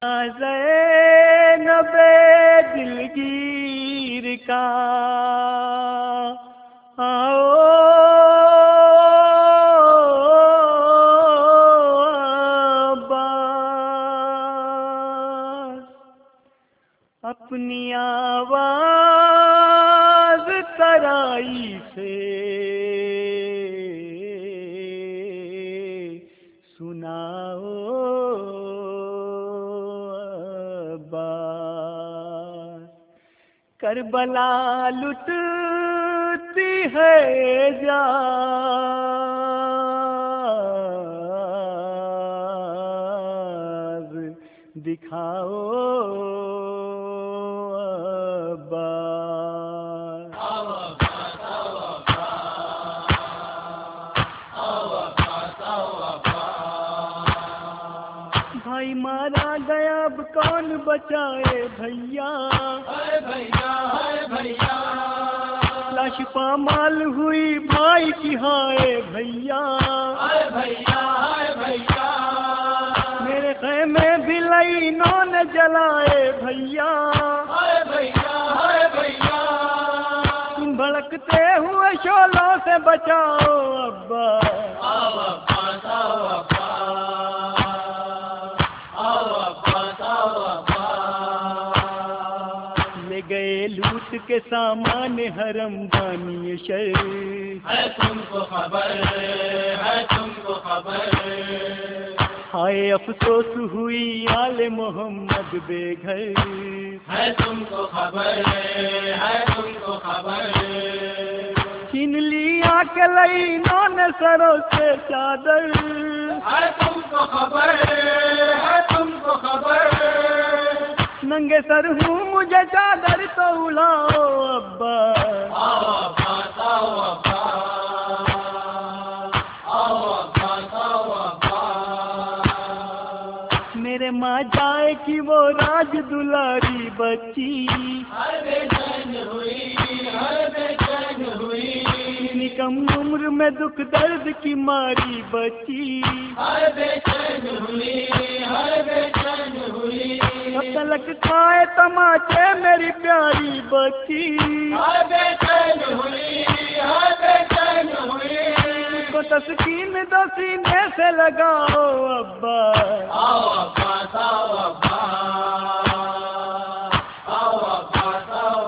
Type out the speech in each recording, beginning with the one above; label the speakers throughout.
Speaker 1: زینب دلگیر کا آؤ عباس، اپنی آواز ترائی سے سناؤ عباس، کربلا لٹتی ہے جاز، دکھاؤ بھائی مارا گیا اب کون بچائے بھیا، لاش پامال ہوئی بھائی کی ہائے بھیا، میرے خیمے بھی لائنوں نے جلائے بھیا، تم بھڑکتے ہوئے شعلوں سے بچاؤ ابا، لے گئے لوٹ کے سامان حرم دانی شر،
Speaker 2: ہے تم کو خبر، ہے تم کو خبر،
Speaker 1: ہائے افسوس ہوئی آل محمد بے گھر،
Speaker 2: ہے تم کو خبر، ہے تم کو خبر،
Speaker 1: چھین لیا کہ لائنوں نے سروں سے چادر،
Speaker 2: ہے تم کو خبر، ہے تم کو خبر،
Speaker 1: ننگے سر ہوں مجھے چادر تو اڑاؤ ابا،
Speaker 2: آؤ عباس، آؤ عباس، آؤ عباس، آؤ عباس،
Speaker 1: میرے ماں جائے کہ وہ راج دلاری بچی،
Speaker 2: ہر بے چین ہوئی، ہر بے چین ہوئی،
Speaker 1: اتنی کم عمر میں دکھ درد کی ماری بچی،
Speaker 2: ہر بے چین ہوئی، ہر بے چین ہوئی،
Speaker 1: تلک کھائے تماچے میری پیاری بچی،
Speaker 2: ہر بے چین ہوئی، ہر بے چین ہوئی،
Speaker 1: کو تسکین دو سینے سے لگاؤ ابا،
Speaker 2: آؤ عباس، آؤ عباس، آؤ عباس، آؤ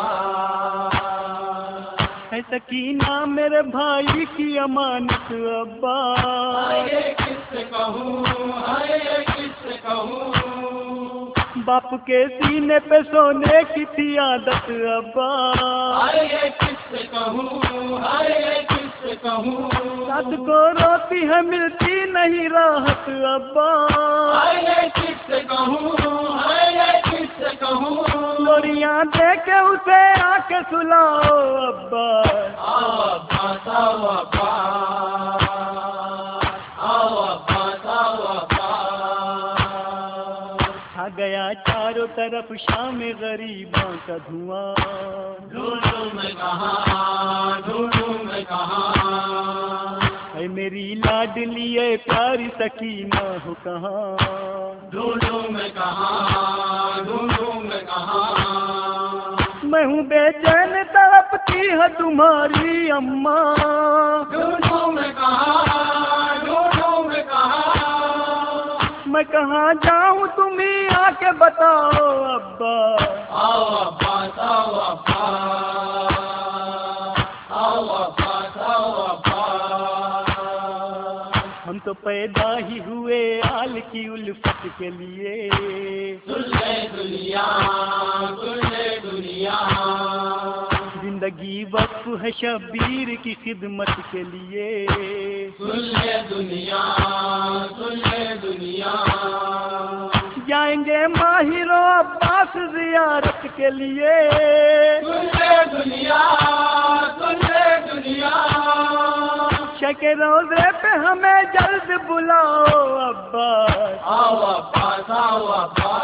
Speaker 2: عباس،
Speaker 1: ہے سکینہ میرے بھائی کی امانت ابا،
Speaker 2: ہائے کس سے کہوں، ہائے کس سے کہوں،
Speaker 1: باپ کے سینے پہ سونے کی تھی عادت ابا،
Speaker 2: ہائے کس سے کہوں، ہائے کس سے کہوں،
Speaker 1: رات کو روتی ہے ملتی نہیں راحت ابا،
Speaker 2: ہائے کس سے کہوں، ہائے کس سے کہوں،
Speaker 1: لوریاں دے کے اسے آ کے سلاؤ ابا،
Speaker 2: آؤ عباس، آؤ عباس، آؤ عباس، آؤ عباس،
Speaker 1: چھا گیا چاروں طرف شام غریباں کا دھواں،
Speaker 2: ڈھونڈوں میں کہاں، ڈھونڈوں میں کہاں،
Speaker 1: اے میری لاڈلی اے پیاری سکینہ ہو کہاں،
Speaker 2: ڈھونڈوں میں کہاں، ڈھونڈوں میں کہاں،
Speaker 1: میں ہوں بے چین تڑپتی ہے تمہاری اماں،
Speaker 2: ڈھونڈوں میں کہاں، ڈھونڈوں میں کہاں،
Speaker 1: میں کہاں جاؤں تم ہی آ کے بتاؤ ابا،
Speaker 2: آؤ عباس، آؤ عباس، آؤ عباس، آؤ عباس،
Speaker 1: ہم تو پیدا ہی ہوئے آل کی الفت کے لیے،
Speaker 2: سن لے دنیا، سن لے دنیا،
Speaker 1: زندگی وقف ہے شبیر کی خدمت کے لیے،
Speaker 2: سن لے دنیا، سن لے دنیا،
Speaker 1: جائیں گے ماہر و عباس زیارت کے لیے،
Speaker 2: سن لے دنیا، سن لے دنیا،
Speaker 1: شک روزے پہ ہمیں جلد بلاؤ ابا،
Speaker 2: آؤ عباس، آؤ عباس،